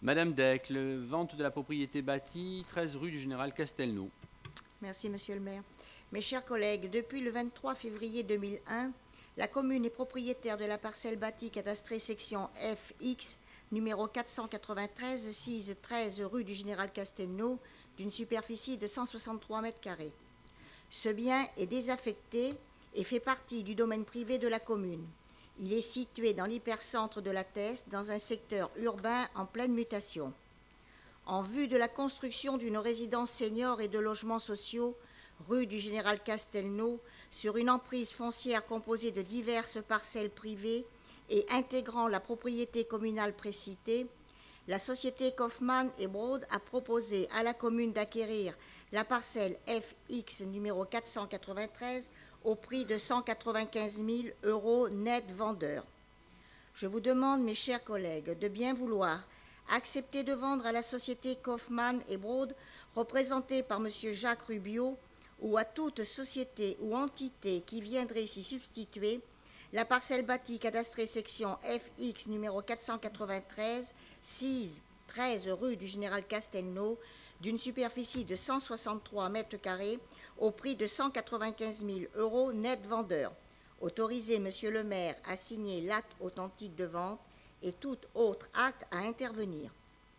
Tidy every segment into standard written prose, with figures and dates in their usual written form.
Madame Decle, vente de la propriété bâtie, 13 rue du Général Castelnau. Merci, Monsieur le maire. Mes chers collègues, depuis le 23 février 2001, la commune est propriétaire de la parcelle bâtie cadastrée section FX, numéro 493, 6 13 rue du Général Castelnau, d'une superficie de 163 mètres carrés. Ce bien est désaffecté et fait partie du domaine privé de la commune. Il est situé dans l'hypercentre de la Teste, dans un secteur urbain en pleine mutation. En vue de la construction d'une résidence senior et de logements sociaux, rue du Général Castelnau, sur une emprise foncière composée de diverses parcelles privées et intégrant la propriété communale précitée, la société Kaufmann et Broad a proposé à la commune d'acquérir la parcelle FX numéro 493 au prix de 195 000 € net vendeur. Je vous demande, mes chers collègues, de bien vouloir accepter de vendre à la société Kaufmann et Broad, représentée par M. Jacques Rubio, ou à toute société ou entité qui viendrait s'y substituer, la parcelle bâtie cadastrée section FX numéro 493, 6 13 rue du Général Castelnau, d'une superficie de 163 mètres carrés au prix de 195 000 € net vendeur. Autorisez Monsieur le maire à signer l'acte authentique de vente et tout autre acte à intervenir.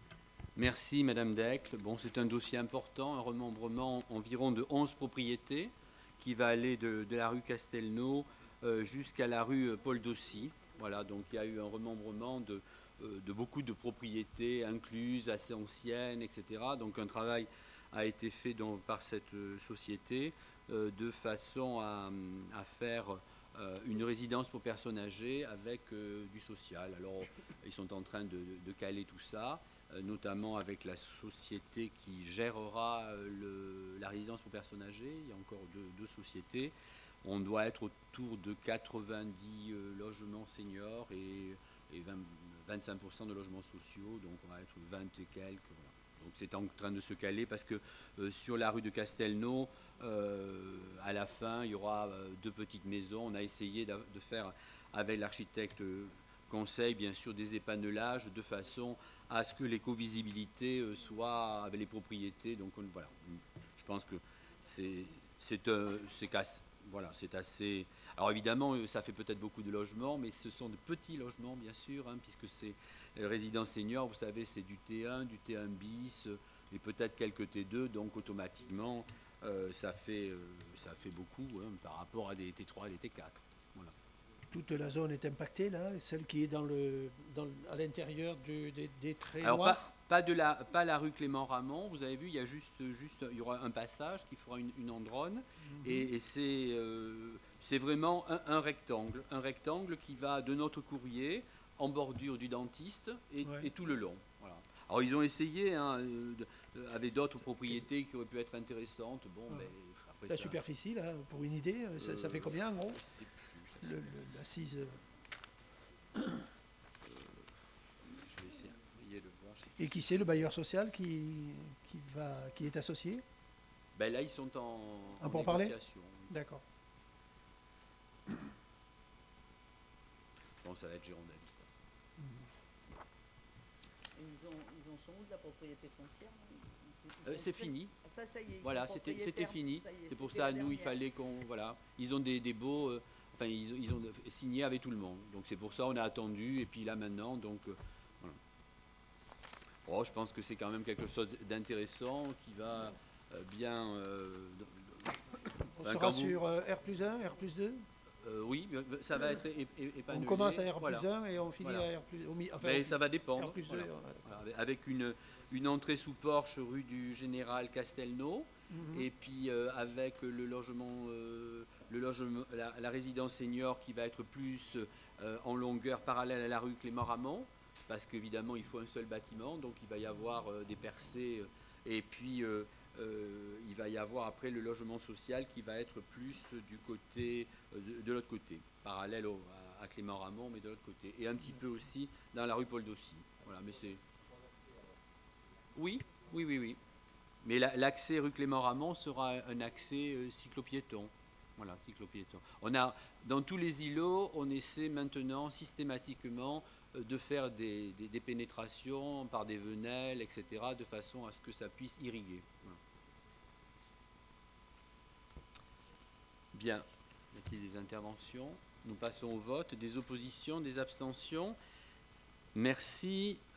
Merci Madame Decle. Bon, c'est un dossier important, un remembrement environ de 11 propriétés qui va aller de la rue Castelnau jusqu'à la rue Paul Dossy. Voilà, donc il y a eu un remembrement de beaucoup de propriétés incluses, assez anciennes, etc. Donc un travail a été fait par cette société de façon à faire une résidence pour personnes âgées avec du social. Alors ils sont en train de caler tout ça, notamment avec la société qui gérera la résidence pour personnes âgées. Il y a encore deux sociétés. On doit être autour de 90 logements seniors et 25% de logements sociaux, donc on va être 20 et quelques. Voilà. Donc c'est en train de se caler parce que sur la rue de Castelnau, à la fin, il y aura 2 petites maisons. On a essayé de faire avec l'architecte conseil, bien sûr, des épanelages de façon à ce que l'éco-visibilité soit avec les propriétés. Donc voilà, je pense que c'est assez. Alors évidemment, ça fait peut-être beaucoup de logements, mais ce sont de petits logements, bien sûr, puisque c'est résidence senior, vous savez, c'est du T1, du T1 bis, et peut-être quelques T2, donc automatiquement, ça fait beaucoup par rapport à des T3 et des T4. Voilà. Toute la zone est impactée, là, celle qui est à l'intérieur des traits Alors, noirs. pas la rue Clément-Ramon, vous avez vu, il y a juste il y aura un passage qui fera une androne, et c'est vraiment un rectangle qui va de notre courrier en bordure du dentiste et tout le long. Voilà. Alors ils ont essayé avec d'autres propriétés qui auraient pu être intéressantes. Bon, mais après la superficie, là, pour une idée, ça fait combien en gros l'assise Je vais essayer de voir. Et qui c'est le bailleur social qui est associé? Ben là, ils sont en négociation. D'accord. Bon, ça va être Girondin. Ils ont son où de la propriété foncière? C'est fini. Ça y est. Voilà, c'était fini. C'est pour ça, nous, il fallait qu'on. Voilà. Ils ont des beaux. Enfin, ils ont signé avec tout le monde. Donc, c'est pour ça on a attendu. Et puis là, maintenant, donc. Voilà. Oh, je pense que c'est quand même quelque chose d'intéressant qui va bien. On sera sur R+1, R+2 oui, ça va être épanouillé. On commence à R+1 et on finit à R+2. Enfin, mais ça va dépendre. R+2, voilà. Avec une entrée sous porche rue du Général Castelnau, et puis avec le logement, la résidence senior qui va être plus en longueur parallèle à la rue Clément-Ramon, parce qu'évidemment il faut un seul bâtiment, donc il va y avoir des percées, et puis il va y avoir après le logement social qui va être plus du côté de l'autre côté, parallèle à Clément-Ramon, mais de l'autre côté, et un petit peu aussi dans la rue Paul Dossy. Voilà, mais c'est. Oui. Mais l'accès rue Clément-Ramon sera un accès cyclopiéton. Voilà, cyclopiéton. Dans tous les îlots, on essaie maintenant systématiquement de faire des pénétrations par des venelles, etc., de façon à ce que ça puisse irriguer. Voilà. Bien. Y a-t-il des interventions? Nous passons au vote. Des oppositions, des abstentions? Merci.